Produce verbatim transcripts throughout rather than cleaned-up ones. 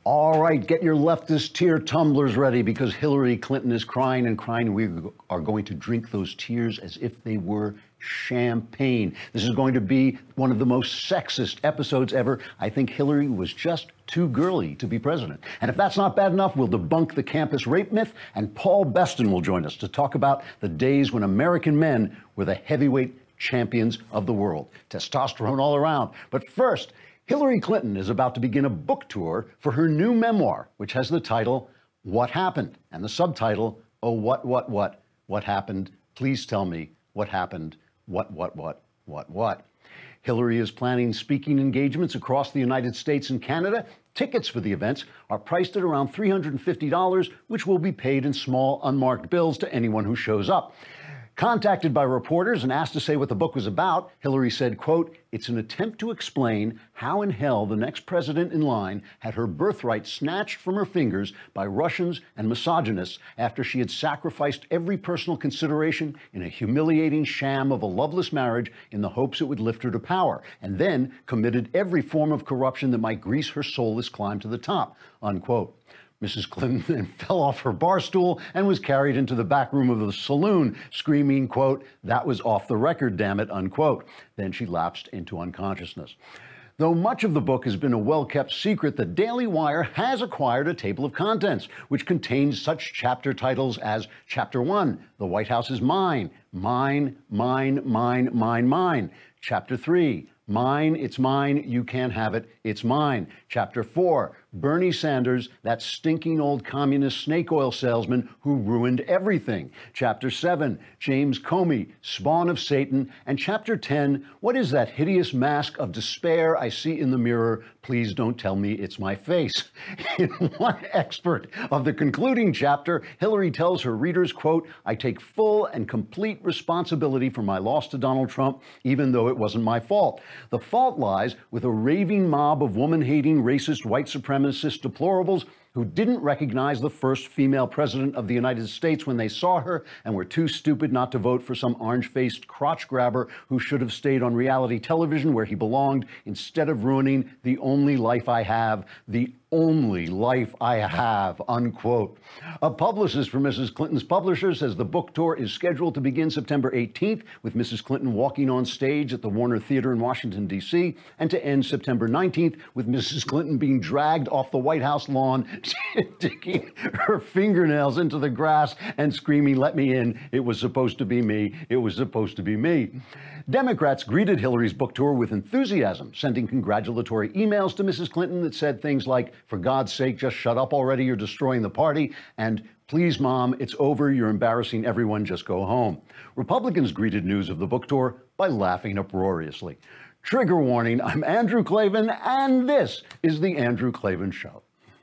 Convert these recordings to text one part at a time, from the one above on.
All right, get your leftist tear tumblers ready because Hillary Clinton is crying and crying. We are going to drink those tears as if they were champagne. This is going to be one of the most sexist episodes ever. I think Hillary was just too girly to be president. And if that's not bad enough, we'll debunk the campus rape myth, and Paul Beston will join us to talk about the days when American men were the heavyweight champions of the world. Testosterone all around. But first, Hillary Clinton is about to begin a book tour for her new memoir, which has the title, What Happened? And the subtitle, Oh, what, what, what, what happened? Please tell me what happened. What, what, what, what, what? Hillary is planning speaking engagements across the United States and Canada. Tickets for the events are priced at around three hundred fifty dollars, which will be paid in small unmarked bills to anyone who shows up. Contacted by reporters and asked to say what the book was about, Hillary said, quote, "It's an attempt to explain how in hell the next president in line had her birthright snatched from her fingers by Russians and misogynists after she had sacrificed every personal consideration in a humiliating sham of a loveless marriage in the hopes it would lift her to power, and then committed every form of corruption that might grease her soulless climb to the top," unquote. Missus Clinton then fell off her bar stool and was carried into the back room of the saloon, screaming, quote, "That was off the record, damn it," unquote. Then she lapsed into unconsciousness. Though much of the book has been a well-kept secret, the Daily Wire has acquired a table of contents, which contains such chapter titles as Chapter one, The White House is Mine, Mine, Mine, Mine, Mine, Mine. Chapter three, Mine, It's Mine, You Can't Have It, It's Mine. Chapter four, Bernie Sanders, that stinking old communist snake oil salesman who ruined everything. Chapter seven, James Comey, spawn of Satan. And Chapter ten, what is that hideous mask of despair I see in the mirror? Please don't tell me it's my face. In one expert of the concluding chapter, Hillary tells her readers, quote, "I take full and complete responsibility for my loss to Donald Trump, even though it wasn't my fault. The fault lies with a raving mob of woman-hating, racist, white supremacist deplorables who didn't recognize the first female president of the United States when they saw her and were too stupid not to vote for some orange-faced crotch grabber who should have stayed on reality television where he belonged instead of ruining the only life I have, the only life I have," unquote. A publicist for Missus Clinton's publisher says the book tour is scheduled to begin September eighteenth, with Missus Clinton walking on stage at the Warner Theater in Washington, D C, and to end September nineteenth, with Missus Clinton being dragged off the White House lawn, digging her fingernails into the grass and screaming, "Let me in. It was supposed to be me. It was supposed to be me." Democrats greeted Hillary's book tour with enthusiasm, sending congratulatory emails to Missus Clinton that said things like, "For God's sake, just shut up already, you're destroying the party," and "Please, Mom, it's over, you're embarrassing everyone, just go home." Republicans greeted news of the book tour by laughing uproariously. Trigger warning, I'm Andrew Klavan, and this is The Andrew Klavan Show.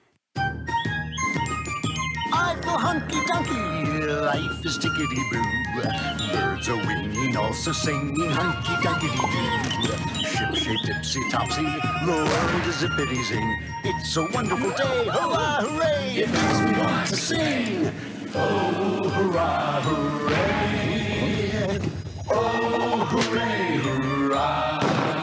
I feel hunky-dunky, life is tickety-boo. Birds are winging, also singing hunky-dunky-doo. Ship-shape, tipsy-topsy, the world is zippity-zing. It's a wonderful day, hurrah, hooray! It makes me want to sing. Oh, hurrah, hooray! Oh, hooray, hurrah!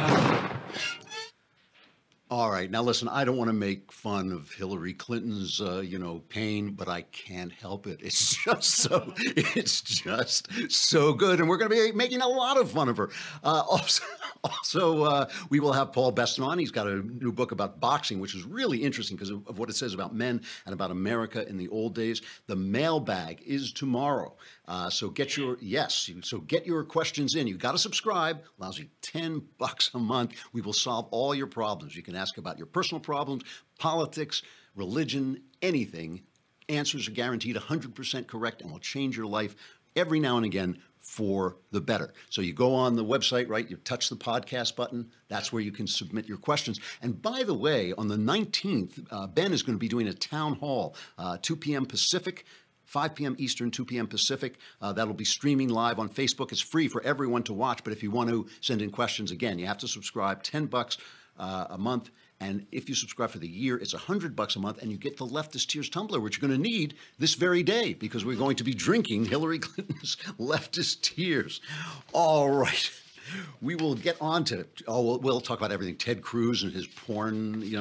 All right, now listen, I don't want to make fun of Hillary Clinton's, uh, you know, pain, but I can't help it. It's just so, it's just so good. And we're going to be making a lot of fun of her. Uh, also, also uh, we will have Paul Beston on. He's got a new book about boxing, which is really interesting because of, of what it says about men and about America in the old days. The mailbag is tomorrow. Uh, so get your, yes, so get your questions in. You got to subscribe, allows you ten bucks a month. We will solve all your problems. You can ask about your personal problems, politics, religion, anything. Answers are guaranteed one hundred percent correct and will change your life every now and again for the better. So you go on the website, right? You touch the podcast button. That's where you can submit your questions. And by the way, on the nineteenth, uh, Ben is going to be doing a town hall, uh, two p m Pacific, five p m Eastern, two p m Pacific. Uh, that'll be streaming live on Facebook. It's free for everyone to watch. But if you want to send in questions, again, you have to subscribe, ten bucks uh, a month. And if you subscribe for the year, it's one hundred bucks a month, and you get the Leftist Tears tumbler, which you're going to need this very day because we're going to be drinking Hillary Clinton's Leftist Tears. All right. We will get on to, oh, we'll, we'll talk about everything. Ted Cruz and his porn, you know, his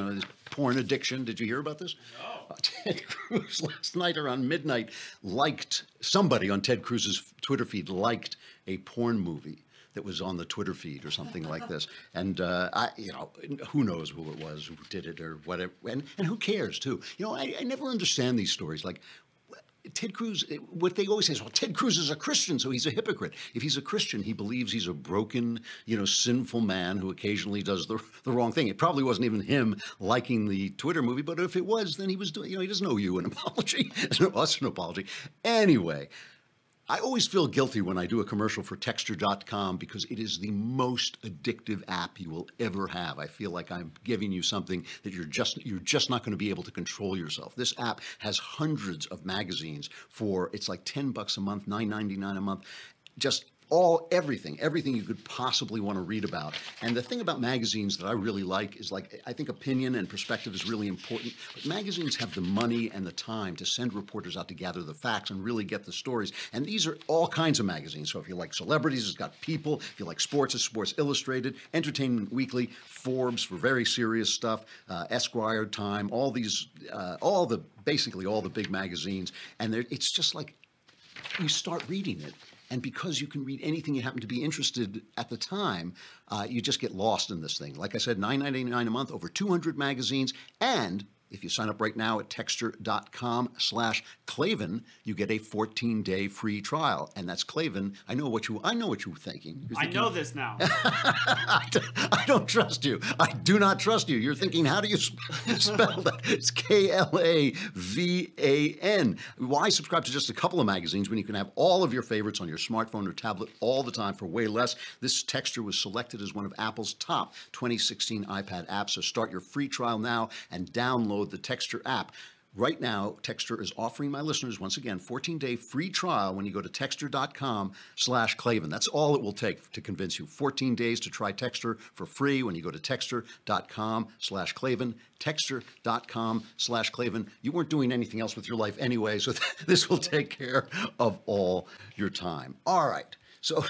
porn addiction. Did you hear about this? No. Uh, Ted Cruz last night around midnight liked, somebody on Ted Cruz's Twitter feed liked a porn movie that was on the Twitter feed or something like this. And, uh, I, you know, who knows who it was, who did it or whatever. And, and who cares, too? You know, I, I never understand these stories. Like, Ted Cruz, what they always say is, well, Ted Cruz is a Christian, so he's a hypocrite. If he's a Christian, he believes he's a broken, you know, sinful man who occasionally does the, the wrong thing. It probably wasn't even him liking the Twitter movie, but if it was, then he was doing, you know, he doesn't owe you an apology, he doesn't owe us an apology. Anyway, I always feel guilty when I do a commercial for Texture dot com because it is the most addictive app you will ever have. I feel like I'm giving you something that you're just you're just not going to be able to control yourself. This app has hundreds of magazines for, it's like ten bucks a month, nine ninety-nine a month, just all, everything, everything you could possibly want to read about. And the thing about magazines that I really like is, like, I think opinion and perspective is really important, but magazines have the money and the time to send reporters out to gather the facts and really get the stories. And these are all kinds of magazines. So if you like celebrities, it's got People. If you like sports, it's Sports Illustrated, Entertainment Weekly, Forbes for very serious stuff, uh, Esquire, Time, all these, uh, all the, basically all the big magazines. And it's just like, you start reading it. And because you can read anything you happen to be interested at the time, uh, you just get lost in this thing. Like I said, nine ninety-nine a month, over two hundred magazines. And if you sign up right now at Texture dot com slash Klavan, you get a fourteen day free trial. And that's Klavan. I know what you I know what you were thinking. You're thinking I know this now. I don't trust you. I do not trust you. You're thinking, how do you spell that? It's K L A V A N. Why subscribe to just a couple of magazines when you can have all of your favorites on your smartphone or tablet all the time for way less? This Texture was selected as one of Apple's top twenty sixteen iPad apps. So start your free trial now and download the Texture app. Right now, Texture is offering my listeners, once again, fourteen day free trial when you go to Texture dot com slash Klavan. That's all it will take to convince you. fourteen days to try Texture for free when you go to Texture dot com slash Klavan. Texture dot com slash Klavan. You weren't doing anything else with your life anyway, so this will take care of all your time. All right. So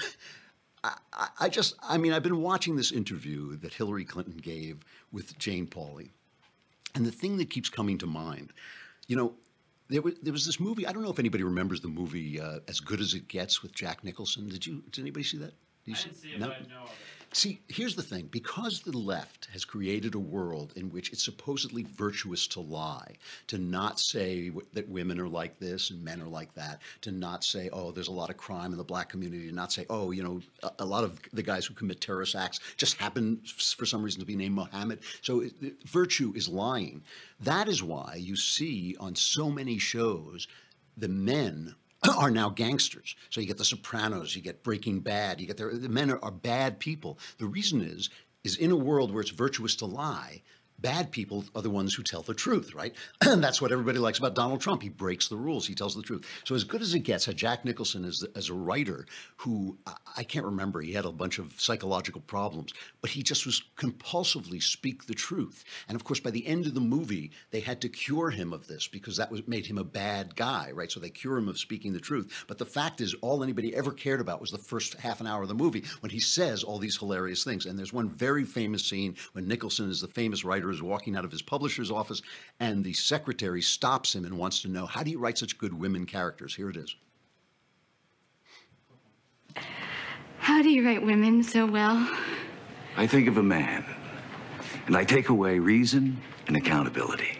I, I just, I mean, I've been watching this interview that Hillary Clinton gave with Jane Pauley. And the thing that keeps coming to mind, you know, there was, there was this movie, I don't know if anybody remembers the movie uh, As Good as It Gets with Jack Nicholson. Did you, did anybody see that? Did you I see didn't see it, no? but I know of it. See, here's the thing. Because the left has created a world in which it's supposedly virtuous to lie, to not say w- that women are like this and men are like that, to not say, oh, there's a lot of crime in the black community, to not say, oh, you know, a, a lot of the guys who commit terrorist acts just happen f- for some reason to be named Mohammed. So it, it, virtue is lying. That is why you see on so many shows the men are now gangsters. So you get The Sopranos, you get Breaking Bad, you get the, the men are, are bad people. The reason is, is in a world where it's virtuous to lie, bad people are the ones who tell the truth, right? And that's what everybody likes about Donald Trump. He breaks the rules. He tells the truth. So As Good as It Gets had Jack Nicholson as, as a writer who, I, I can't remember, he had a bunch of psychological problems, but he just was compulsively speak the truth. And of course, by the end of the movie, they had to cure him of this because that was made him a bad guy, right? So they cure him of speaking the truth. But the fact is, all anybody ever cared about was the first half an hour of the movie when he says all these hilarious things. And there's one very famous scene when Nicholson is the famous writer is walking out of his publisher's office and the secretary stops him and wants to know, how do you write such good women characters? Here it is. How do you write women so well? I think of a man, and I take away reason and accountability.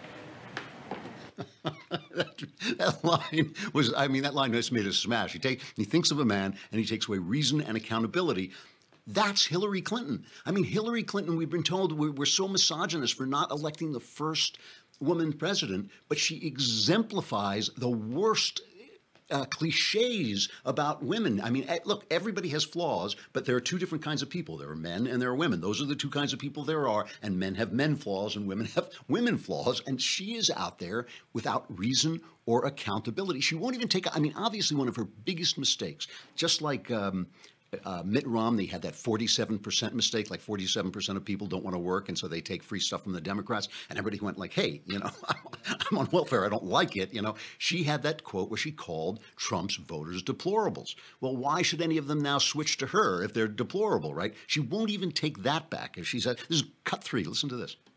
that, that line was, I mean, that line just made a smash. He, take, he thinks of a man and he takes away reason and accountability. That's Hillary Clinton. I mean, Hillary Clinton, we've been told we're, we're so misogynist for not electing the first woman president, but she exemplifies the worst uh, cliches about women. I mean, look, everybody has flaws, but there are two different kinds of people. There are men and there are women. Those are the two kinds of people there are, and men have men flaws and women have women flaws, and she is out there without reason or accountability. She won't even take, I mean, obviously one of her biggest mistakes, just like um, Uh, Mitt Romney had that forty-seven percent mistake, like forty-seven percent of people don't want to work, and so they take free stuff from the Democrats, and everybody went like, hey, you know, I'm on welfare, I don't like it, you know. She had that quote where she called Trump's voters deplorables. Well, why should any of them now switch to her if they're deplorable, right? She won't even take that back. If she said, this is cut three, listen to this.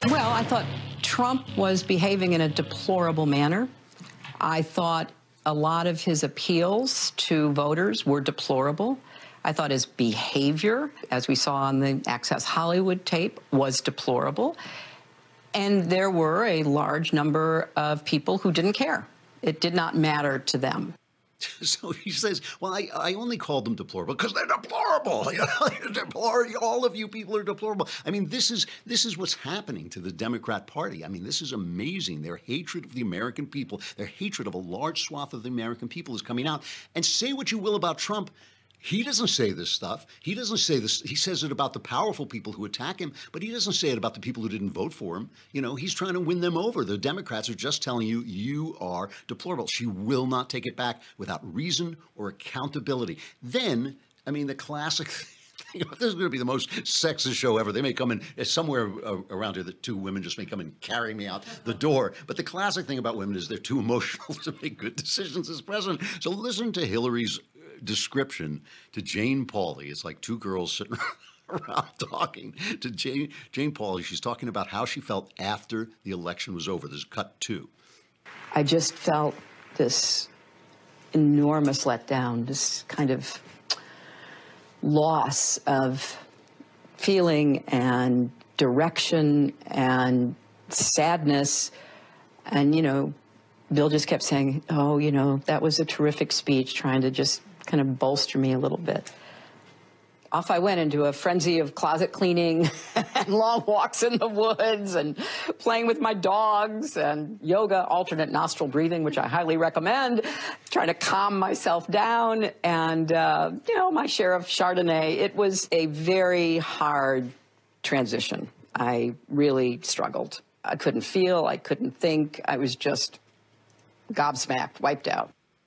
Well, I thought Trump was behaving in a deplorable manner. I thought a lot of his appeals to voters were deplorable. I thought his behavior, as we saw on the Access Hollywood tape, was deplorable. And there were a large number of people who didn't care. It did not matter to them. So he says, well, I, I only called them deplorable because they're deplorable. You know, they're deplorable. All of you people are deplorable. I mean, this is this is what's happening to the Democrat Party. I mean, this is amazing. Their hatred of the American people, their hatred of a large swath of the American people is coming out. And say what you will about Trump, he doesn't say this stuff. He doesn't say this. He says it about the powerful people who attack him, but he doesn't say it about the people who didn't vote for him. You know, he's trying to win them over. The Democrats are just telling you, you are deplorable. She will not take it back without reason or accountability. Then, I mean, the classic thing, this is going to be the most sexist show ever. They may come in somewhere around here, the two women just may come and carry me out the door. But the classic thing about women is they're too emotional to make good decisions as president. So listen to Hillary's description to Jane Pauley. It's like two girls sitting around talking to Jane, Jane Pauley. She's talking about how she felt after the election was over. There's cut two. I just felt this enormous letdown, this kind of loss of feeling and direction and sadness. And, you know, Bill just kept saying, oh, you know, that was a terrific speech, trying to just kind of bolster me a little bit. Off I went into a frenzy of closet cleaning and long walks in the woods and playing with my dogs and yoga, alternate nostril breathing, which I highly recommend, trying to calm myself down, and, uh, you know, my share of Chardonnay. It was a very hard transition. I really struggled. I couldn't feel, I couldn't think. I was just gobsmacked, wiped out.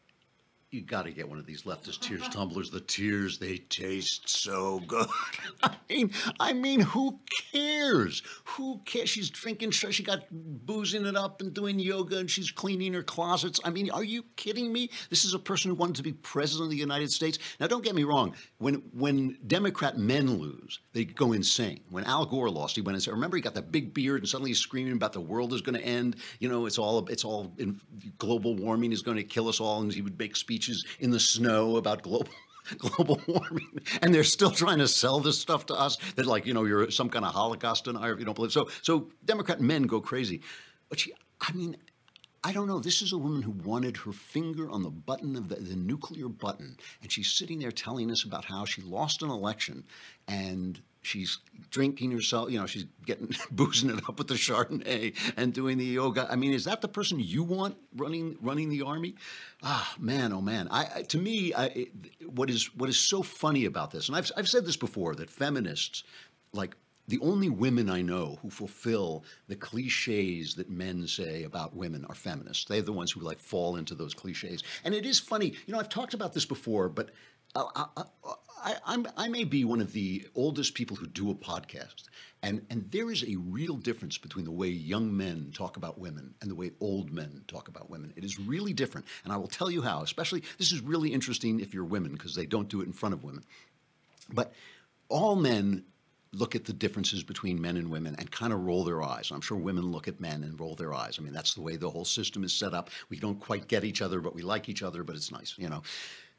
You got to get one of these leftist tears tumblers. The tears, they taste so good. I mean, I mean, who cares? Who cares? She's drinking, she got boozing it up and doing yoga, and she's cleaning her closets. I mean, are you kidding me? This is a person who wanted to be president of the United States. Now, don't get me wrong. When when Democrat men lose, they go insane. When Al Gore lost, he went insane. Remember, he got that big beard, and suddenly he's screaming about the world is going to end. You know, it's all it's all in, global warming is going to kill us all, and he would make speeches in the snow about global global warming, and they're still trying to sell this stuff to us that, like, you know, you're some kind of Holocaust denier if you don't believe. So, so Democrat men go crazy. But she, I mean, I don't know. This is a woman who wanted her finger on the button of the, the nuclear button, and she's sitting there telling us about how she lost an election, and she's drinking herself, you know, she's getting boozing it up with the Chardonnay and doing the yoga. I mean, is that the person you want running running the army? Ah, man, oh man. I, I to me, I, it, what is what is so funny about this, and I've I've said this before, that feminists, like, the only women I know who fulfill the cliches that men say about women are feminists. They're the ones who, like, fall into those cliches. And it is funny, you know, I've talked about this before, but I, I, I, I'm, I may be one of the oldest people who do a podcast, and, and there is a real difference between the way young men talk about women and the way old men talk about women. It is really different, and I will tell you how. Especially, this is really interesting if you're women, because they don't do it in front of women. But all men look at the differences between men and women and kind of roll their eyes. I'm sure women look at men and roll their eyes. I mean, that's the way the whole system is set up. We don't quite get each other, but we like each other, but it's nice, you know.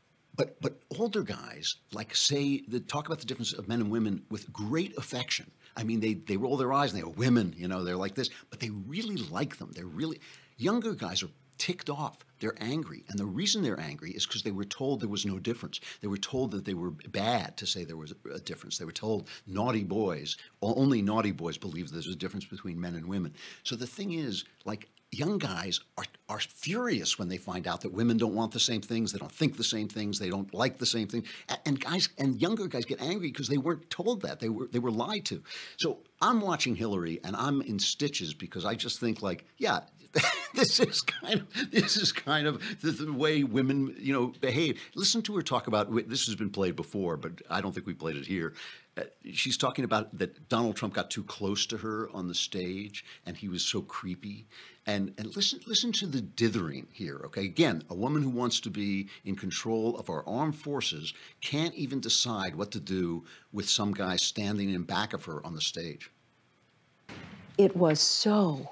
But but older guys, like, say, they talk about the difference of men and women with great affection. I mean, they, they roll their eyes and they go, women, you know, they're like this, but they really like them. They're really, younger guys are ticked off. They're angry. And the reason they're angry is because they were told there was no difference. They were told that they were bad to say there was a difference. They were told naughty boys, only naughty boys believe there's a difference between men and women. So the thing is, like, young guys are, are furious when they find out that women don't want the same things, they don't think the same things, they don't like the same thing. And guys, and younger guys get angry because they weren't told that. They were they were lied to. So I'm watching Hillary and I'm in stitches because I just think, like, yeah, this is kind of this is kind of the, the way women, you know, behave. Listen to her talk about, this has been played before, but I don't think we played it here. Uh, she's talking about that Donald Trump got too close to her on the stage and he was so creepy. And and listen listen to the dithering here, okay? Again, a woman who wants to be in control of our armed forces can't even decide what to do with some guy standing in back of her on the stage. it was so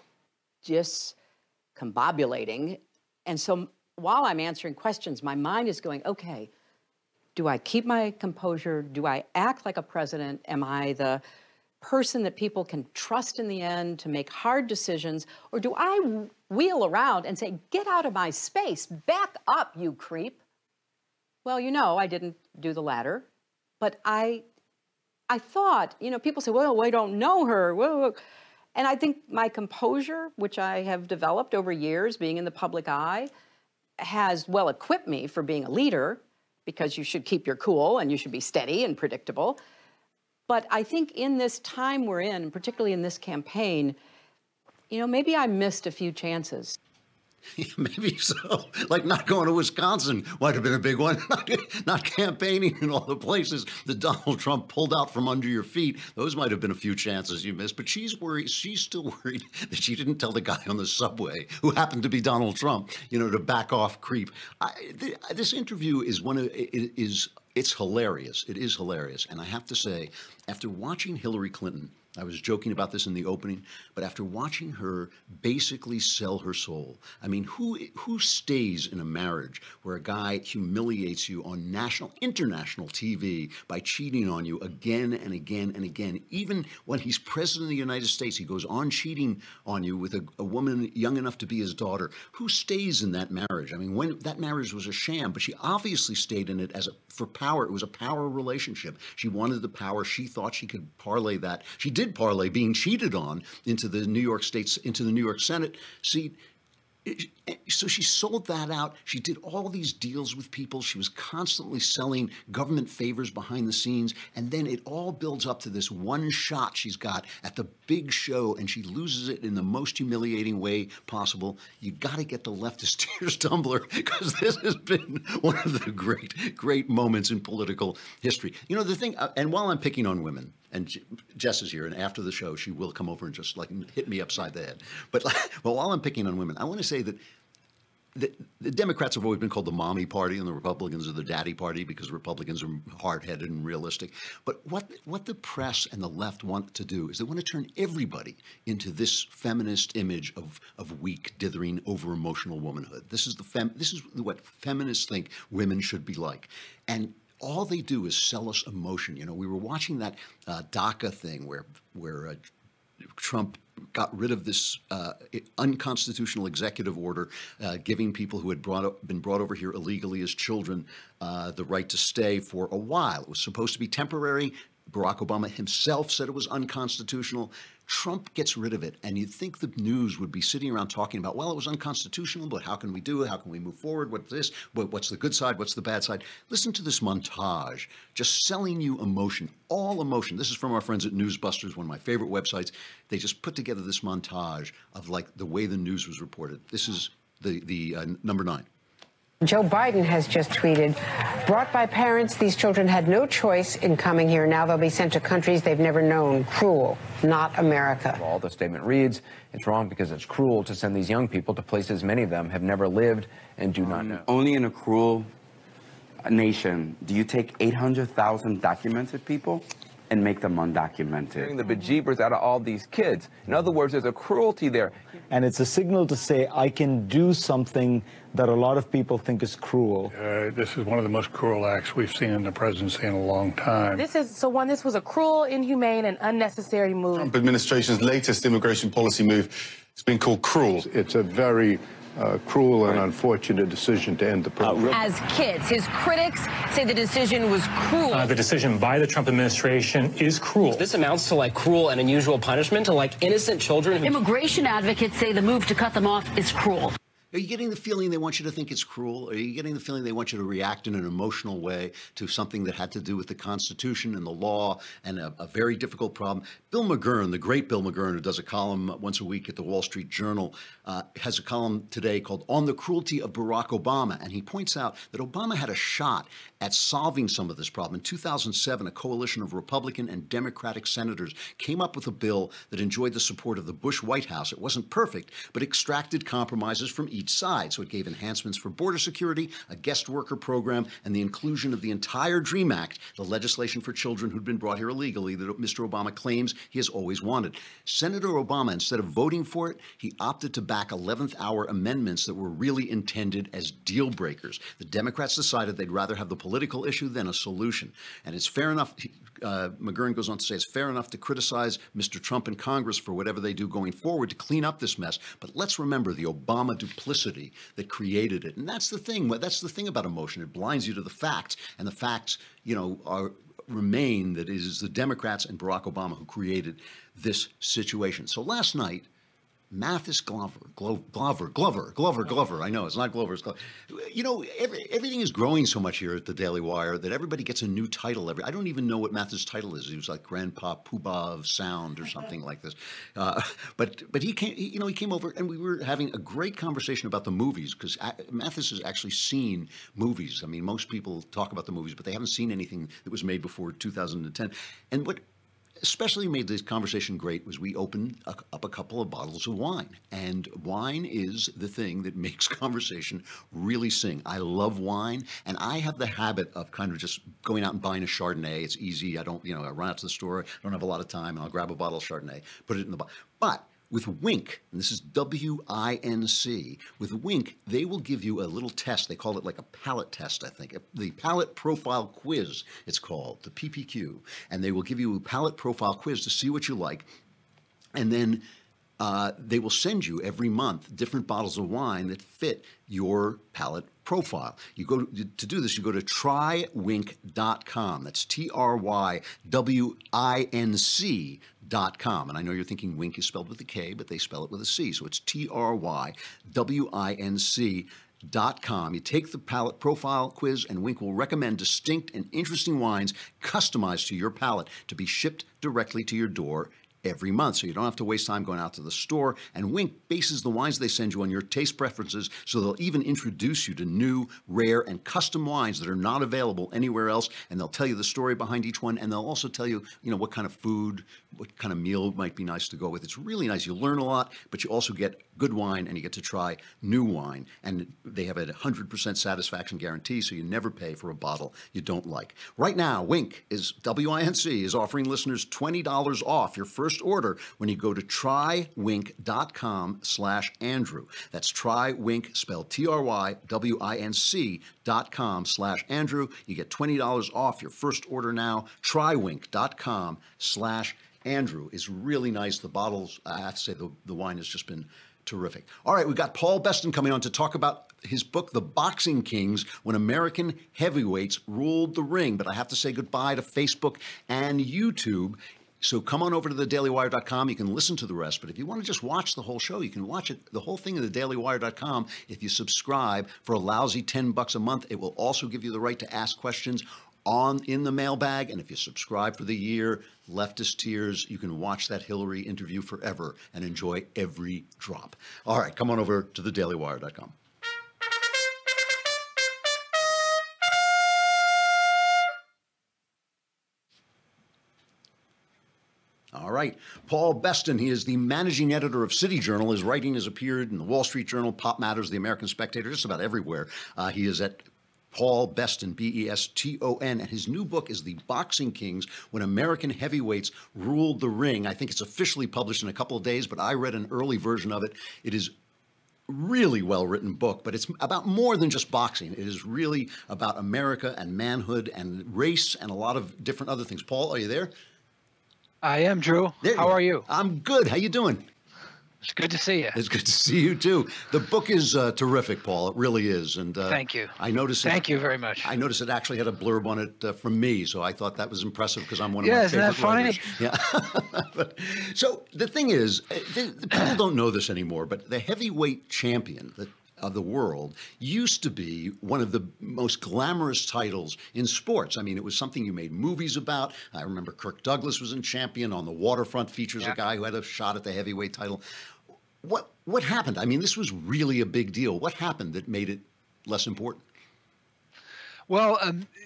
discombobulating. And so while I'm answering questions, my mind is going, okay, do I keep my composure? Do I act like a president? Am I the person that people can trust in the end to make hard decisions? Or do I wheel around and say, get out of my space, back up, you creep? Well, you know, I didn't do the latter, but I, I thought, you know, people say, well, I don't know her. Whoa, whoa. And I think my composure, which I have developed over years being in the public eye, has well equipped me for being a leader, because you should keep your cool and you should be steady and predictable. But I think in this time we're in, and particularly in this campaign, you know, maybe I missed a few chances. Maybe so. Like not going to Wisconsin might have been a big one. Not, not campaigning in all the places that Donald Trump pulled out from under your feet. Those might have been a few chances you missed. But she's worried. She's still worried that she didn't tell the guy on the subway, who happened to be Donald Trump, you know, to back off, creep. I, th this interview is one of it is it's hilarious. It is hilarious. And I have to say, after watching Hillary Clinton, I was joking about this in the opening, but after watching her basically sell her soul, I mean, who who stays in a marriage where a guy humiliates you on national, international T V by cheating on you again and again and again? Even when he's president of the United States, he goes on cheating on you with a, a woman young enough to be his daughter. Who stays in that marriage? I mean, when that marriage was a sham, but she obviously stayed in it as a, for power. It was a power relationship. She wanted the power. She thought she could parlay that. She did parlay being cheated on into the New York State's, into the New York Senate seat. So she sold that out. She did all these deals with people. She was constantly selling government favors behind the scenes. And then it all builds up to this one shot she's got at the big show, and she loses it in the most humiliating way possible. You got to get the leftist tears tumbler, because this has been one of the great, great moments in political history. You know, the thing, uh, and while I'm picking on women, and Jess is here, and after the show, she will come over and just like hit me upside the head. But, well, while I'm picking on women, I want to say that the, the Democrats have always been called the mommy party, and the Republicans are the daddy party, because Republicans are hard-headed and realistic. But what what the press and the left want to do is they want to turn everybody into this feminist image of of weak, dithering, over-emotional womanhood. This is the fem. This is what feminists think women should be like, and all they do is sell us emotion. You know, we were watching that uh, DACA thing where where uh, Trump got rid of this uh, unconstitutional executive order uh, giving people who had brought up, been brought over here illegally as children uh, the right to stay for a while. It was supposed to be temporary. Barack Obama himself said it was unconstitutional. Trump gets rid of it, and you'd think the news would be sitting around talking about, well, it was unconstitutional, but how can we do it? How can we move forward? What's this? What's the good side? What's the bad side? Listen to this montage, just selling you emotion, all emotion. This is from our friends at Newsbusters, one of my favorite websites. They just put together this montage of like the way the news was reported. This is the, the uh, number nine. Joe Biden has just tweeted, brought by parents, these children had no choice in coming here. Now they'll be sent to countries they've never known. Cruel, not America. All the statement reads, it's wrong because it's cruel to send these young people to places many of them have never lived and do not know. Only in a cruel nation do you take eight hundred thousand documented people and make them undocumented. The bejeebers out of all these kids. In other words, there's a cruelty there. And it's a signal to say, I can do something that a lot of people think is cruel. Uh, this is one of the most cruel acts we've seen in the presidency in a long time. This is, so one, this was a cruel, inhumane, and unnecessary move. Trump administration's latest immigration policy move has been called cruel. It's a very Uh, cruel and unfortunate decision to end the program. As kids, his critics say the decision was cruel. Uh, the decision by the Trump administration is cruel. This amounts to like cruel and unusual punishment to like innocent children. Who... Immigration advocates say the move to cut them off is cruel. Are you getting the feeling they want you to think it's cruel? Are you getting the feeling they want you to react in an emotional way to something that had to do with the Constitution and the law and a, a very difficult problem? Bill McGurn, the great Bill McGurn, who does a column once a week at the Wall Street Journal, uh, has a column today called On the Cruelty of Barack Obama. And he points out that Obama had a shot at solving some of this problem. In two thousand seven, a coalition of Republican and Democratic senators came up with a bill that enjoyed the support of the Bush White House. It wasn't perfect, but extracted compromises from each each side. So it gave enhancements for border security, a guest worker program, and the inclusion of the entire DREAM Act, the legislation for children who'd been brought here illegally that Mister Obama claims he has always wanted. Senator Obama, instead of voting for it, he opted to back eleventh hour amendments that were really intended as deal breakers. The Democrats decided they'd rather have the political issue than a solution. And it's fair enough, uh, McGurn goes on to say, it's fair enough to criticize Mister Trump and Congress for whatever they do going forward to clean up this mess. But let's remember the Obama duplicity that created it. And that's the thing. That's the thing about emotion. It blinds you to the facts. And the facts, you know, are remain that it is the Democrats and Barack Obama who created this situation. So last night, Mathis Glover, Glo- Glover, Glover, Glover, Glover. I know it's not Glover. It's Glover. You know, every, everything is growing so much here at the Daily Wire that everybody gets a new title. Every I don't even know what Mathis' title is. He was like Grandpa Poobah of Sound or something like this. Uh, but but he came, he, you know, he came over and we were having a great conversation about the movies because Mathis has actually seen movies. I mean, most people talk about the movies, but they haven't seen anything that was made before two thousand ten. And what especially made this conversation great was we opened a, up a couple of bottles of wine. And wine is the thing that makes conversation really sing. I love wine, and I have the habit of kind of just going out and buying a Chardonnay. It's easy. I don't, you know, I run out to the store. I don't have a lot of time, and I'll grab a bottle of Chardonnay, put it in the bottle. But with Winc, and this is W I N C, with Winc, they will give you a little test. They call it like a palate test, I think. The Palate Profile Quiz, it's called, the P P Q. And they will give you a palate profile quiz to see what you like. And then uh, they will send you every month different bottles of wine that fit your palate profile. You go to, to do this, you go to try winc dot com. That's T R Y W I N C dot com. And I know you're thinking Winc is spelled with a K, but they spell it with a C. So it's T R Y W I N C dot com. You take the palate profile quiz, and Winc will recommend distinct and interesting wines customized to your palate to be shipped directly to your door every month, so you don't have to waste time going out to the store. And Winc bases the wines they send you on your taste preferences, so they'll even introduce you to new, rare, and custom wines that are not available anywhere else, and they'll tell you the story behind each one, and they'll also tell you, you know, what kind of food, what kind of meal might be nice to go with. It's really nice. You learn a lot, but you also get good wine, and you get to try new wine. And they have a one hundred percent satisfaction guarantee, so you never pay for a bottle you don't like. Right now, Winc is, W I N C, is offering listeners twenty dollars off your first order when you go to try winc dot com slash Andrew. That's TryWinc, spelled T R Y W I N C dot com slash Andrew. You get twenty dollars off your first order now. try winc dot com slash Andrew is really nice. The bottles, I have to say, the, the wine has just been terrific. All right, we've got Paul Beston coming on to talk about his book, The Boxing Kings, When American Heavyweights Ruled the Ring. But I have to say goodbye to Facebook and YouTube. So come on over to the daily wire dot com. You can listen to the rest. But if you want to just watch the whole show, you can watch it, the whole thing at the daily wire dot com. If you subscribe for a lousy ten bucks a month, it will also give you the right to ask questions on in the mailbag. And if you subscribe for the year, Leftist Tears, you can watch that Hillary interview forever and enjoy every drop. All right, come on over to the daily wire dot com. All right. Paul Beston, he is the managing editor of City Journal. His writing has appeared in the Wall Street Journal, Pop Matters, the American Spectator, just about everywhere. Uh, he is at Paul Beston, B E S T O N, and his new book is The Boxing Kings, When American Heavyweights Ruled the Ring. I think it's officially published in a couple of days, but I read an early version of it. It is really well-written book, but it's about more than just boxing. It is really about America and manhood and race and a lot of different other things. Paul, are you there? I am, Drew. There How you are you? I'm good. How you doing? It's good to see you. It's good to see you, too. The book is uh, terrific, Paul. It really is. And uh, Thank you. I noticed Thank it, you very much. I noticed it actually had a blurb on it uh, from me, so I thought that was impressive because I'm one of yeah, my isn't favorite that funny? writers. Yeah. but, so the thing is, the, the people don't know this anymore, but the heavyweight champion, the of the world, used to be one of the most glamorous titles in sports. I mean, it was something you made movies about. I remember Kirk Douglas was in Champion. On the Waterfront features yeah. a guy who had a shot at the heavyweight title. What what happened? I mean, this was really a big deal. What happened that made it less important? Well, um,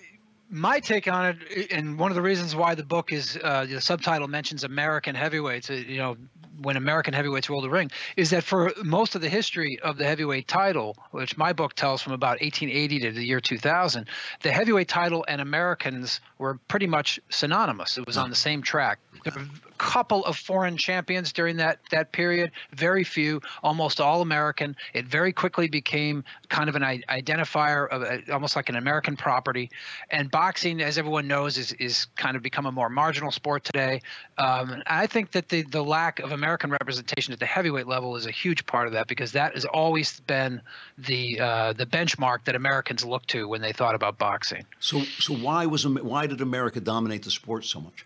My take on it, and one of the reasons why the book is uh, the subtitle mentions American heavyweights, uh, you know, when American heavyweights ruled the ring, is that for most of the history of the heavyweight title, which my book tells from about eighteen eighty to the year two thousand, the heavyweight title and Americans were pretty much synonymous. It was on the same track. There were a couple of foreign champions during that that period, very few, almost all American. It very quickly became kind of an identifier of a, almost like an American property. And boxing, as everyone knows, is is kind of become a more marginal sport today. Um, I think that the the lack of American representation at the heavyweight level is a huge part of that, because that has always been the uh, the benchmark that Americans look to when they thought about boxing. So so why was why did America dominate the sport so much?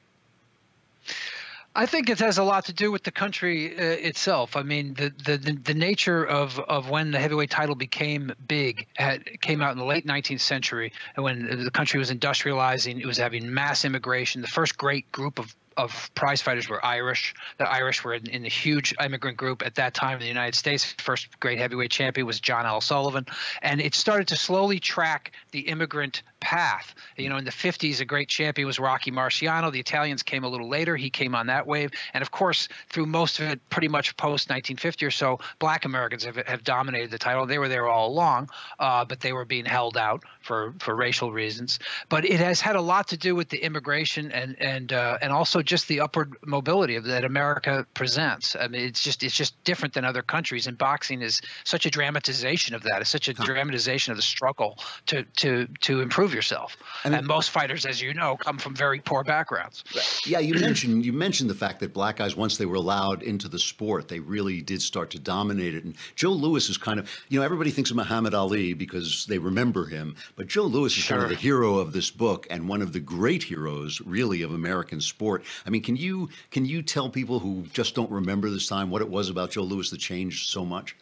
I think it has a lot to do with the country uh, itself. I mean, the, the the the nature of of when the heavyweight title became big had, came out in the late nineteenth century, and when the country was industrializing, it was having mass immigration. The first great group of of prize fighters were Irish. The Irish were in, in the huge immigrant group at that time in the United States. First great heavyweight champion was John L. Sullivan, and it started to slowly track the immigrant path. You know, in the fifties, a great champion was Rocky Marciano. The Italians came a little later. He came on that wave, and of course, through most of it, pretty much post nineteen fifty or so, Black Americans have, have dominated the title. They were there all along, uh, but they were being held out for for racial reasons. But it has had a lot to do with the immigration and and uh, and also just the upward mobility of that America presents. I mean, it's just it's just different than other countries, and boxing is such a dramatization of that. It's such a dramatization of the struggle to to to improve yourself. I mean, and most fighters, as you know, come from very poor backgrounds. Yeah, you mentioned you mentioned the fact that black guys, once they were allowed into the sport, they really did start to dominate it. And Joe Louis is kind of, you know, everybody thinks of Muhammad Ali because they remember him, but Joe Louis is sure. kind of the hero of this book and one of the great heroes, really, of American sport. I mean, can you can you tell people who just don't remember this time what it was about Joe Louis that changed so much?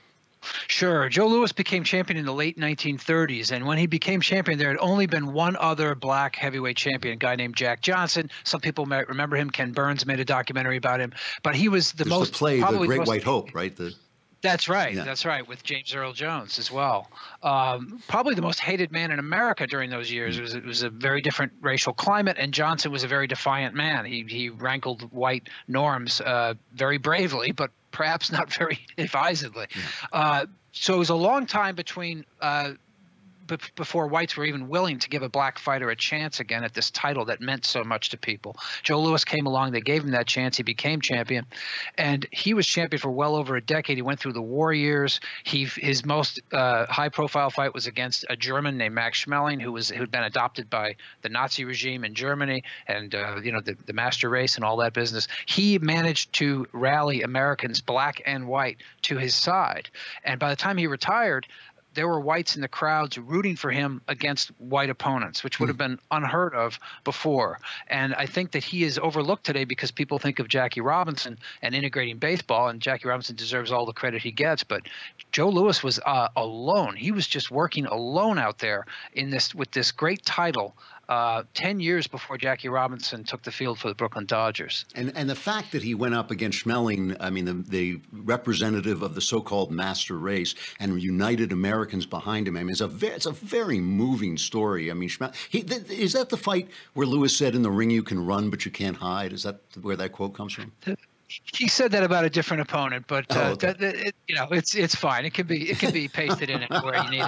Sure. Joe Louis became champion in the late nineteen thirties, and when he became champion, there had only been one other black heavyweight champion, a guy named Jack Johnson. Some people might remember him. Ken Burns made a documentary about him, but he was the There's most the play, probably The Great most, White Hope, right? The That's right. Yeah. That's right. With James Earl Jones as well. Um, probably the most hated man in America during those years. It was, it was a very different racial climate, and Johnson was a very defiant man. He he rankled white norms uh, very bravely, but perhaps not very advisedly. Yeah. Uh, so it was a long time between uh, b- before whites were even willing to give a black fighter a chance again at this title that meant so much to people. Joe Louis came along. They gave him that chance. He became champion, and he was champion for well over a decade. He went through the war years. He his most uh, high-profile fight was against a German named Max Schmeling, who was who'd been adopted by the Nazi regime in Germany, and uh, you know the, the master race and all that business. He managed to rally Americans, black and white, to his side, and by the time he retired, there were whites in the crowds rooting for him against white opponents, which would have been unheard of before. And I think that he is overlooked today because people think of Jackie Robinson and integrating baseball, and Jackie Robinson deserves all the credit he gets. But Joe Louis was uh, alone. He was just working alone out there in this with this great title. Uh, ten years before Jackie Robinson took the field for the Brooklyn Dodgers. And and the fact that he went up against Schmeling, I mean, the, the representative of the so-called master race, and united Americans behind him, I mean, it's a, ve- it's a very moving story. I mean, Schmeling, he, th- is that the fight where Louis said, in the ring you can run, but you can't hide? Is that where that quote comes from? He said that about a different opponent, but uh, oh, okay. that, that, it, you know, it's it's fine. It can be it can be pasted in anywhere you need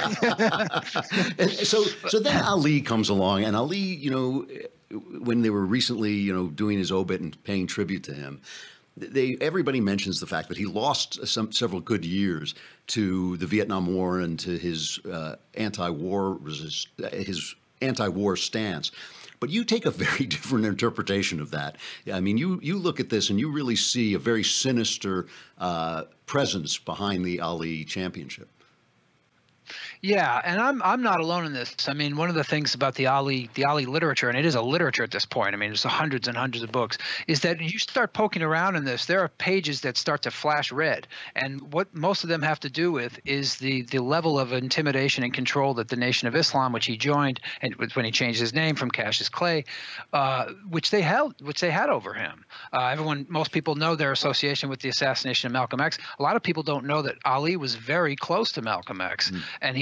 it. so so then Ali comes along, and Ali, you know, when they were recently, you know, doing his obit and paying tribute to him, they everybody mentions the fact that he lost some several good years to the Vietnam War and to his uh, anti-war resist, his anti-war stance. But you take a very different interpretation of that. I mean, you, you look at this and you really see a very sinister uh, presence behind the Ali championship. Yeah, and I'm I'm not alone in this. I mean, one of the things about the Ali the Ali literature, and it is a literature at this point. I mean, there's hundreds and hundreds of books. Is that you start poking around in this, there are pages that start to flash red, and what most of them have to do with is the the level of intimidation and control that the Nation of Islam, which he joined, and when he changed his name from Cassius Clay, uh, which they held, which they had over him. Uh, everyone, most people know their association with the assassination of Malcolm X. A lot of people don't know that Ali was very close to Malcolm X, mm. and he was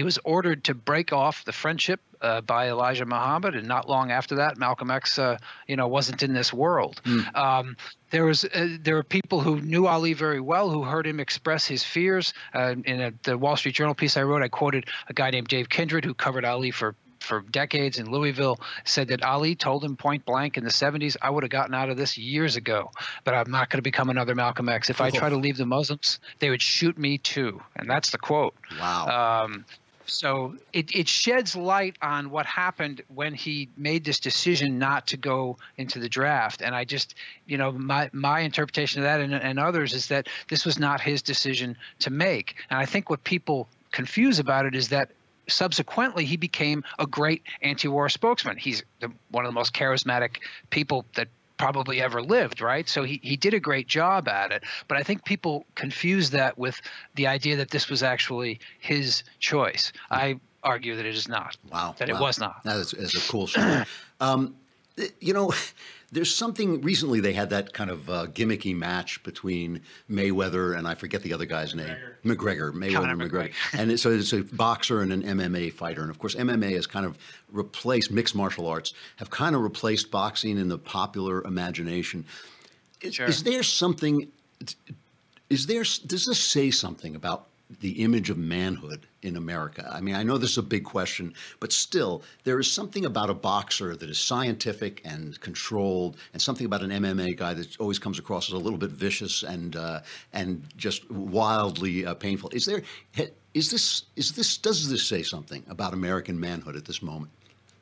was ordered to break off the friendship uh, by Elijah Muhammad, and not long after that, Malcolm X, uh, you know, wasn't in this world. Mm. Um, there was uh, there were people who knew Ali very well who heard him express his fears. Uh, in a, the Wall Street Journal piece I wrote, I quoted a guy named Dave Kindred, who covered Ali for for decades in Louisville, said that Ali told him point blank in the seventies, I would have gotten out of this years ago, but I'm not going to become another Malcolm X. If I try to leave the Muslims, they would shoot me too. And that's the quote. Wow. Um, so it, it sheds light on what happened when he made this decision not to go into the draft. And I just, you know, my, my interpretation of that and, and others is that this was not his decision to make. And I think what people confuse about it is that subsequently, he became a great anti-war spokesman. He's the, one of the most charismatic people that probably ever lived, right? So he, he did a great job at it. But I think people confuse that with the idea that this was actually his choice. I argue that it is not. Wow. That wow. it was not. That is, is a cool story. um, you know, there's something recently they had that kind of uh, gimmicky match between Mayweather and I forget the other guy's name, McGregor, Mayweather and McGregor. And it, so it's a boxer and an M M A fighter. And of course, M M A has kind of replaced mixed martial arts, have kind of replaced boxing in the popular imagination. Is, sure. is there something, is there, does this say something about the image of manhood in America? I mean, I know this is a big question, but still, there is something about a boxer that is scientific and controlled, and something about an M M A guy that always comes across as a little bit vicious and uh, and just wildly uh, painful. Is there, is this, is this, does this say something about American manhood at this moment?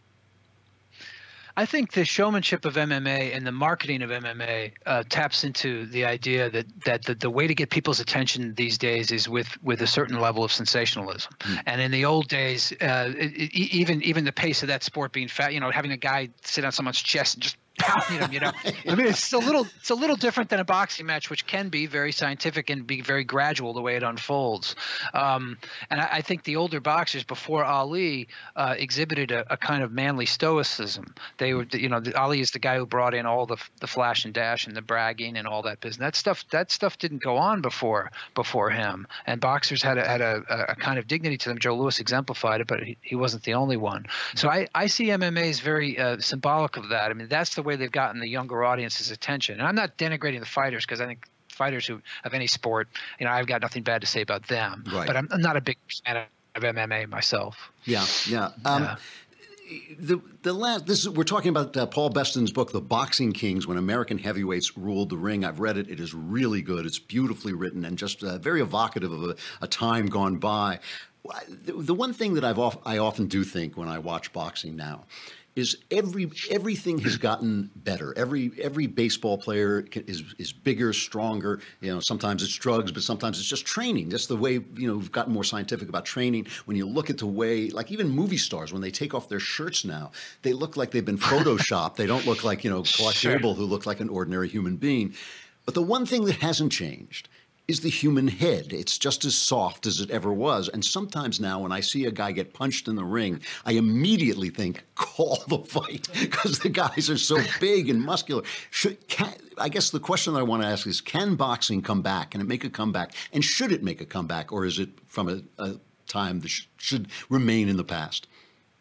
I think the showmanship of M M A and the marketing of M M A uh, taps into the idea that that the, the way to get people's attention these days is with with a certain level of sensationalism. Mm. And in the old days, uh, it, it, even even the pace of that sport being fat, you know, having a guy sit on someone's chest and just pounding him, you know. I mean, it's a little it's a little different than a boxing match, which can be very scientific and be very gradual the way it unfolds. Um, and I, I think the older boxers before Ali uh, exhibited a, a kind of manly stoicism. They were, you know, Ali is the guy who brought in all the the flash and dash and the bragging and all that business. That stuff that stuff didn't go on before before him. And boxers had a, had a, a kind of dignity to them. Joe Louis exemplified it, but he, he wasn't the only one. So I, I see M M A as very uh, symbolic of that. I mean, that's the way they've gotten the younger audience's attention. And I'm not denigrating the fighters, because I think fighters who of any sport, you know, I've got nothing bad to say about them. Right. But I'm, I'm not a big fan of M M A myself. Yeah, yeah. Um, yeah. The the last this is, we're talking about uh, Paul Beston's book, The Boxing Kings: When American Heavyweights Ruled the Ring. I've read it. It is really good. It's beautifully written and just uh, very evocative of a, a time gone by. The, the one thing that I've off, I often do think when I watch boxing now is every everything has gotten better. Every every baseball player can, is is bigger, stronger. You know, sometimes it's drugs, but sometimes it's just training. Just the way, you know, we've gotten more scientific about training. When you look at the way, like even movie stars, when they take off their shirts now, they look like they've been photoshopped. They don't look like, you know, Clark Sure. Gable, who look like an ordinary human being. But the one thing that hasn't changed is the human head. It's just as soft as it ever was. And sometimes now when I see a guy get punched in the ring, I immediately think, call the fight, because the guys are so big and muscular. Should, can, I guess the question that I want to ask is, can boxing come back? Can it make a comeback? And should it make a comeback? Or is it from a, a time that sh should remain in the past?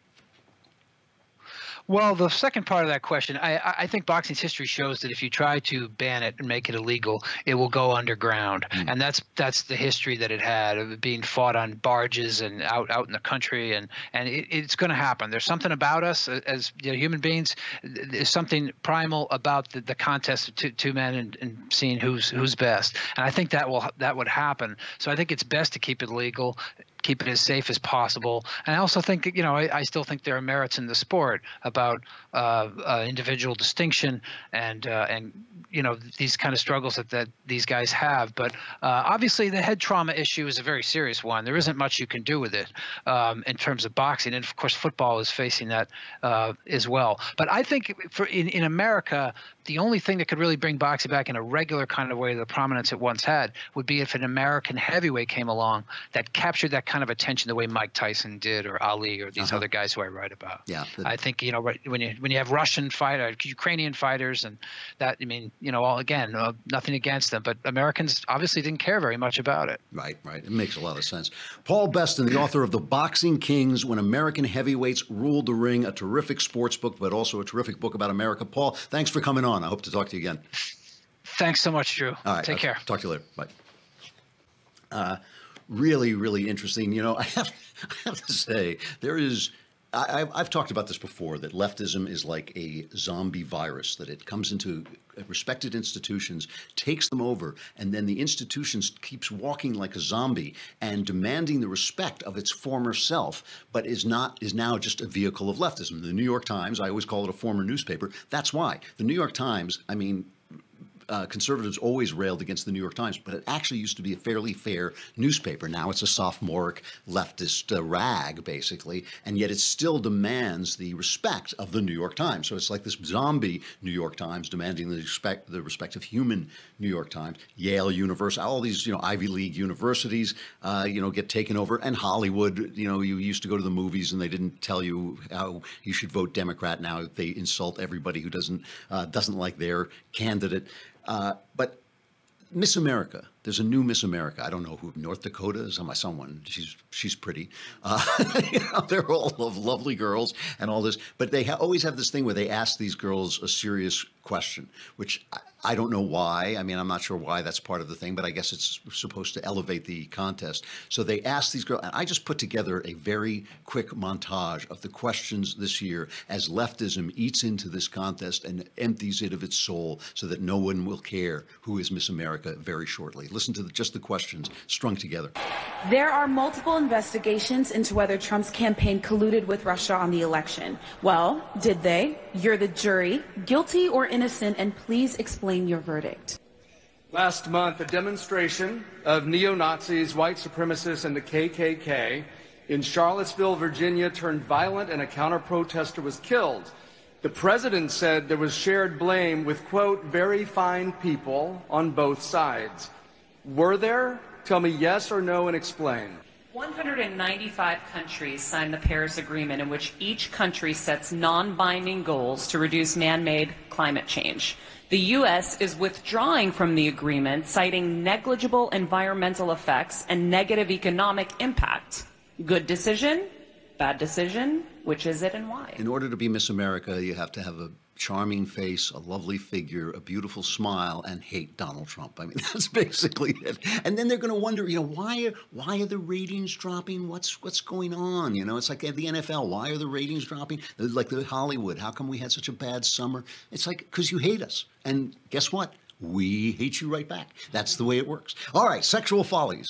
Well, the second part of that question, I, I think boxing's history shows that if you try to ban it and make it illegal, it will go underground. Mm. And that's that's the history that it had, of it being fought on barges and out, out in the country. And, and it, it's going to happen. There's something about us as you know, human beings. There's something primal about the, the contest of two, two men and, and seeing who's who's best. And I think that will that would happen. So I think it's best to keep it legal, keep it as safe as possible. And I also think, you know, I, I still think there are merits in the sport about uh, uh, individual distinction and, uh, and you know, these kind of struggles that, that these guys have. But uh, obviously the head trauma issue is a very serious one. There isn't much you can do with it um, in terms of boxing. And, of course, football is facing that uh, as well. But I think for in, in America, the only thing that could really bring boxing back in a regular kind of way to the prominence it once had would be if an American heavyweight came along that captured that kind of attention the way Mike Tyson did, or Ali, or these uh-huh. other guys who I write about. Yeah, I think, you know, what, when you when you have Russian fighter, Ukrainian fighters, and that, I mean, you know, all again, uh, nothing against them, but Americans obviously didn't care very much about it. Right, right. It makes a lot of sense. Paul Beston, the author of The Boxing Kings, When American Heavyweights Ruled the Ring, a terrific sports book, but also a terrific book about America. Paul, thanks for coming on. I hope to talk to you again. Thanks so much, Drew. All right. Take I'll care. Talk to you later. Bye. Uh, really, really interesting. You know, I have, I have to say, there is, I, I've, I've talked about this before, that leftism is like a zombie virus, that it comes into respected institutions, takes them over, and then the institutions keeps walking like a zombie and demanding the respect of its former self, but is not is now just a vehicle of leftism. The New York Times, I always call it a former newspaper. That's why. The New York Times, I mean, Uh, conservatives always railed against the New York Times, but it actually used to be a fairly fair newspaper. Now it's a sophomoric leftist uh, rag, basically, and yet it still demands the respect of the New York Times. So it's like this zombie New York Times demanding the respect, the respect of human New York Times. Yale University, all these, you know, Ivy League universities, uh, you know, get taken over, and Hollywood. You know, you used to go to the movies and they didn't tell you how you should vote Democrat. Now they insult everybody who doesn't uh, doesn't like their candidate. Uh, but Miss America, there's a new Miss America. I don't know who North Dakota is. My someone, she's she's pretty. Uh, you know, they're all love, lovely girls and all this, but they ha always have this thing where they ask these girls a serious question, which I, I don't know why. I mean, I'm not sure why that's part of the thing, but I guess it's supposed to elevate the contest. So they ask these girls, and I just put together a very quick montage of the questions this year as leftism eats into this contest and empties it of its soul so that no one will care who is Miss America very shortly. Listen to the, just the questions strung together. There are multiple investigations into whether Trump's campaign colluded with Russia on the election. Well, did they? You're the jury. Guilty or innocent, and please explain your verdict. Last month, a demonstration of neo-Nazis, white supremacists, and the K K K in Charlottesville, Virginia, turned violent, and a counter-protester was killed. The president said there was shared blame with, quote, very fine people on both sides. Were there? Tell me yes or no and explain. one hundred ninety-five countries signed the Paris Agreement, in which each country sets non-binding goals to reduce man-made climate change. The U S is withdrawing from the agreement, citing negligible environmental effects and negative economic impact. Good decision? Bad decision? Which is it and why? In order to be Miss America, you have to have a charming face, a lovely figure, a beautiful smile, and hate Donald Trump. I mean, that's basically it. And then they're going to wonder, you know, why are why are the ratings dropping? What's what's going on? You know, it's like at the N F L. Why are the ratings dropping? Like the Hollywood. How come we had such a bad summer? It's like because you hate us. And guess what? We hate you right back. That's the way it works. All right, sexual follies.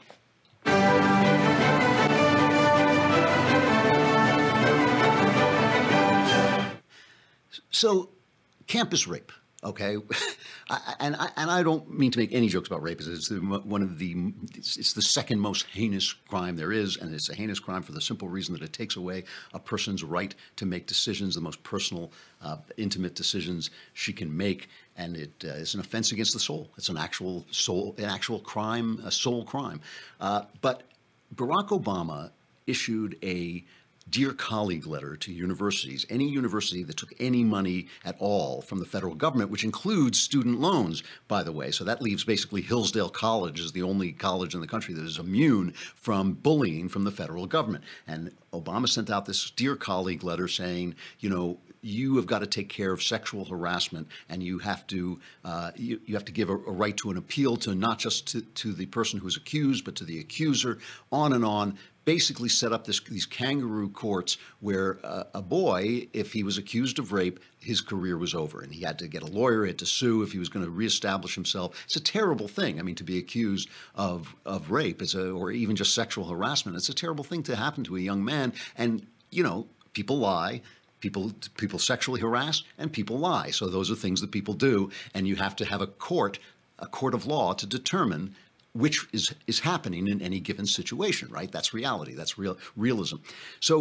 So, campus rape, okay, I, and I and I don't mean to make any jokes about rape. It's the, one of the it's, it's the second most heinous crime there is, and it's a heinous crime for the simple reason that it takes away a person's right to make decisions, the most personal, uh, intimate decisions she can make, and it uh, is an offense against the soul. It's an actual soul, an actual crime, a soul crime. Uh, but Barack Obama issued a Dear Colleague letter to universities, any university that took any money at all from the federal government, which includes student loans, by the way. So that leaves basically Hillsdale College as the only college in the country that is immune from bullying from the federal government. And Obama sent out this Dear Colleague letter saying, you know, you have got to take care of sexual harassment, and you have to uh, you, you have to give a, a right to an appeal to not just to, to the person who's accused, but to the accuser, on and on. Basically set up this, these kangaroo courts where uh, a boy, if he was accused of rape, his career was over, and he had to get a lawyer, he had to sue if he was going to reestablish himself. It's a terrible thing. I mean, to be accused of of rape, is a, or even just sexual harassment, it's a terrible thing to happen to a young man. And you know, people lie. People, people sexually harass, and people lie. So those are things that people do, and you have to have a court, a court of law, to determine which is is happening in any given situation, right? That's reality. That's real realism. So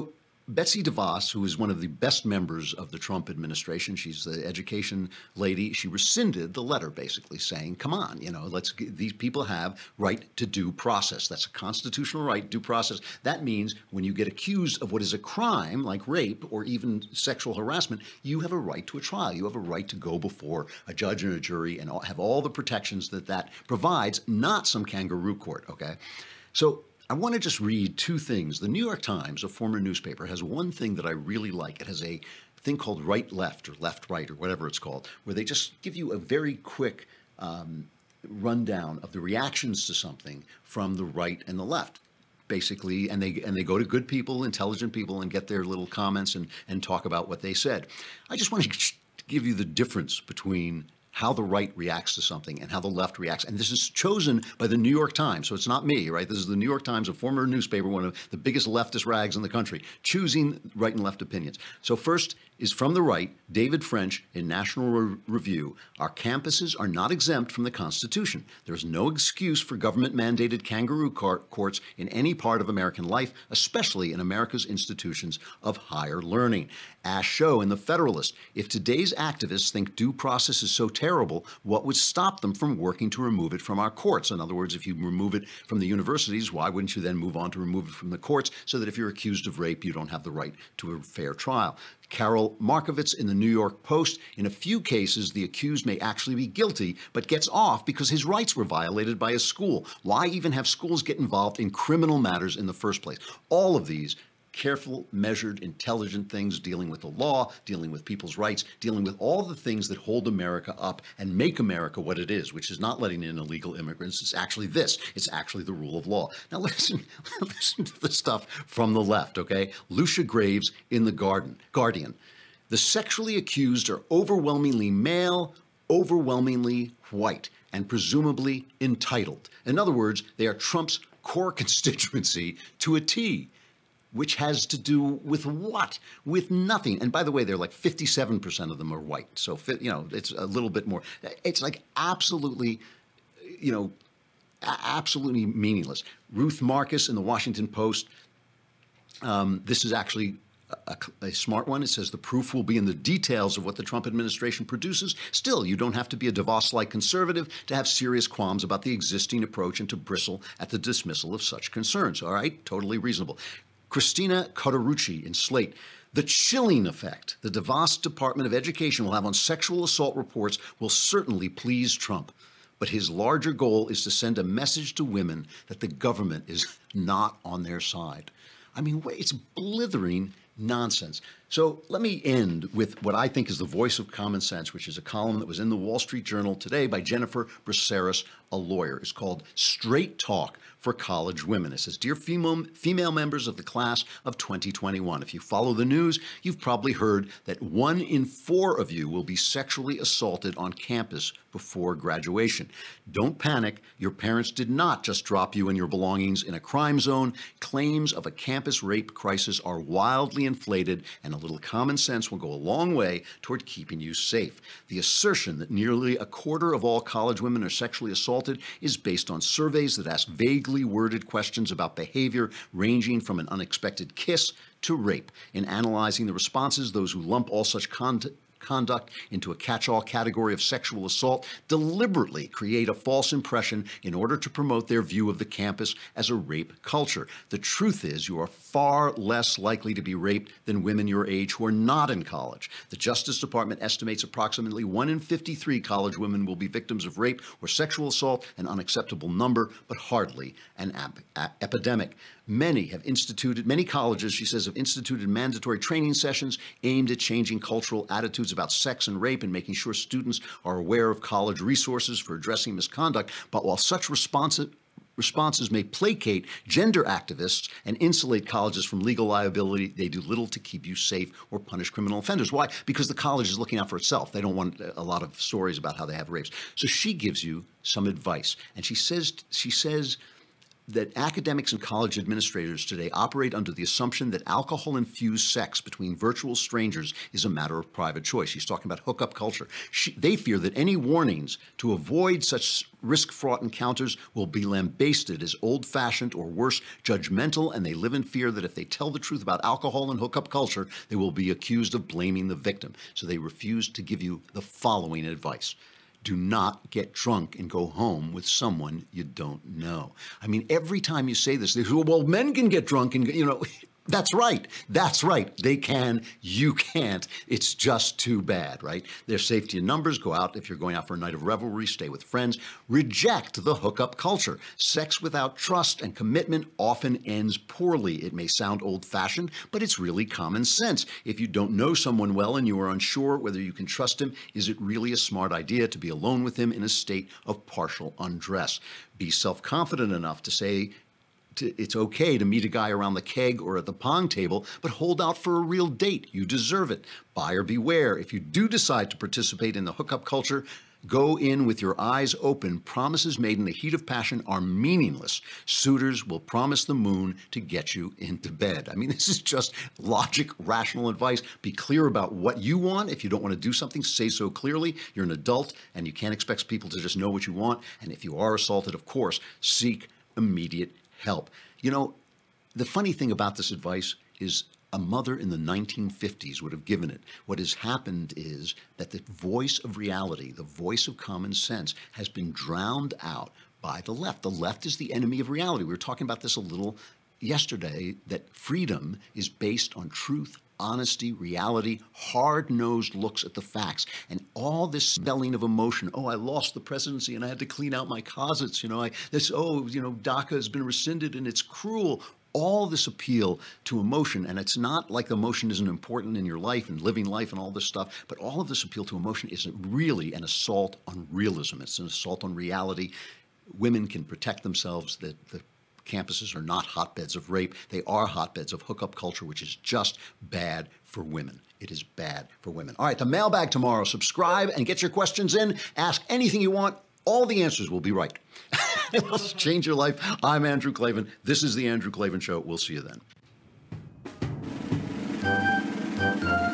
Betsy DeVos, who is one of the best members of the Trump administration, she's the education lady, she rescinded the letter basically saying, come on, you know, let's these people have right to due process. That's a constitutional right, due process. That means when you get accused of what is a crime like rape or even sexual harassment, you have a right to a trial. You have a right to go before a judge and a jury and have all the protections that that provides, not some kangaroo court, okay? So I want to just read two things. The New York Times, a former newspaper, has one thing that I really like. It has a thing called right-left or left-right or whatever it's called, where they just give you a very quick um, rundown of the reactions to something from the right and the left, basically, and they and they go to good people, intelligent people, and get their little comments and, and talk about what they said. I just want to give you the difference between how the right reacts to something and how the left reacts. And this is chosen by the New York Times, so it's not me, right? This is the New York Times, a former newspaper, one of the biggest leftist rags in the country, choosing right and left opinions. So first is from the right, David French in National Re- Review. Our campuses are not exempt from the Constitution. There's no excuse for government-mandated kangaroo courts in any part of American life, especially in America's institutions of higher learning. Ash Show in The Federalist. If today's activists think due process is so terrible, what would stop them from working to remove it from our courts? In other words, if you remove it from the universities, why wouldn't you then move on to remove it from the courts so that if you're accused of rape, you don't have the right to a fair trial? Carol Markovitz in the New York Post. In a few cases, the accused may actually be guilty, but gets off because his rights were violated by a school. Why even have schools get involved in criminal matters in the first place? All of these careful, measured, intelligent things dealing with the law, dealing with people's rights, dealing with all the things that hold America up and make America what it is, which is not letting in illegal immigrants. It's actually this. It's actually the rule of law. Now listen, listen to the stuff from the left, okay? Lucia Graves in The Garden, Guardian. The sexually accused are overwhelmingly male, overwhelmingly white, and presumably entitled. In other words, they are Trump's core constituency to a T. Which has to do with what? With nothing. And by the way, they're like fifty-seven percent of them are white. So, you know, it's a little bit more. It's like absolutely, you know, absolutely meaningless. Ruth Marcus in the Washington Post. Um, this is actually a, a smart one. It says the proof will be in the details of what the Trump administration produces. Still, you don't have to be a DeVos-like conservative to have serious qualms about the existing approach and to bristle at the dismissal of such concerns. All right? Totally reasonable. Christina Cauterucci in Slate. The chilling effect the DeVos Department of Education will have on sexual assault reports will certainly please Trump. But his larger goal is to send a message to women that the government is not on their side. I mean, it's blithering nonsense. So let me end with what I think is the voice of common sense, which is a column that was in the Wall Street Journal today by Jennifer Braceras, a lawyer. It's called Straight Talk for College Women. It says, Dear female, female members of the class of twenty twenty-one, if you follow the news, you've probably heard that one in four of you will be sexually assaulted on campus before graduation. Don't panic. Your parents did not just drop you and your belongings in a crime zone. Claims of a campus rape crisis are wildly inflated, and a little common sense will go a long way toward keeping you safe. The assertion that nearly a quarter of all college women are sexually assaulted is based on surveys that ask vaguely worded questions about behavior ranging from an unexpected kiss to rape. In analyzing the responses, those who lump all such content conduct into a catch-all category of sexual assault deliberately create a false impression in order to promote their view of the campus as a rape culture. The truth is you are far less likely to be raped than women your age who are not in college. The Justice Department estimates approximately one in fifty-three college women will be victims of rape or sexual assault, an unacceptable number, but hardly an ap- epidemic. Many have instituted, many colleges, she says, have instituted mandatory training sessions aimed at changing cultural attitudes about sex and rape and making sure students are aware of college resources for addressing misconduct. But while such responses responses may placate gender activists and insulate colleges from legal liability, they do little to keep you safe or punish criminal offenders. Why? Because the college is looking out for itself. They don't want a lot of stories about how they have rapes. So she gives you some advice. And she says, she says, that academics and college administrators today operate under the assumption that alcohol-infused sex between virtual strangers is a matter of private choice. She's talking about hookup culture. She, they fear that any warnings to avoid such risk-fraught encounters will be lambasted as old-fashioned or worse, judgmental, and they live in fear that if they tell the truth about alcohol and hookup culture, they will be accused of blaming the victim. So they refuse to give you the following advice. Do not get drunk and go home with someone you don't know. I mean, every time you say this, they say, well, men can get drunk and, you know, that's right. That's right. They can. You can't. It's just too bad, right? There's safety in numbers. Go out. If you're going out for a night of revelry, stay with friends. Reject the hookup culture. Sex without trust and commitment often ends poorly. It may sound old-fashioned, but it's really common sense. If you don't know someone well and you are unsure whether you can trust him, is it really a smart idea to be alone with him in a state of partial undress? Be self-confident enough to say, To, it's okay to meet a guy around the keg or at the pong table, but hold out for a real date. You deserve it. Buyer beware. If you do decide to participate in the hookup culture, go in with your eyes open. Promises made in the heat of passion are meaningless. Suitors will promise the moon to get you into bed. I mean, this is just logic, rational advice. Be clear about what you want. If you don't want to do something, say so clearly. You're an adult, and you can't expect people to just know what you want. And if you are assaulted, of course, seek immediate help. You know, the funny thing about this advice is a mother in the nineteen fifties would have given it. What has happened is that the voice of reality, the voice of common sense, has been drowned out by the left. The left is the enemy of reality. We were talking about this a little yesterday, that freedom is based on truth, honesty, reality, hard-nosed looks at the facts, and all this spelling of emotion. Oh, I lost the presidency and I had to clean out my closets. You know, I this, oh, you know, DACA has been rescinded and it's cruel. All this appeal to emotion, and it's not like emotion isn't important in your life and living life and all this stuff, but all of this appeal to emotion is really an assault on realism. It's an assault on reality. Women can protect themselves. The, the campuses are not hotbeds of rape. They are hotbeds of hookup culture, which is just bad for women. It is bad for women. All right, the mailbag tomorrow. Subscribe and get your questions in. Ask anything you want. All the answers will be right. It'll change your life. I'm Andrew Klavan. This is The Andrew Klavan Show. We'll see you then.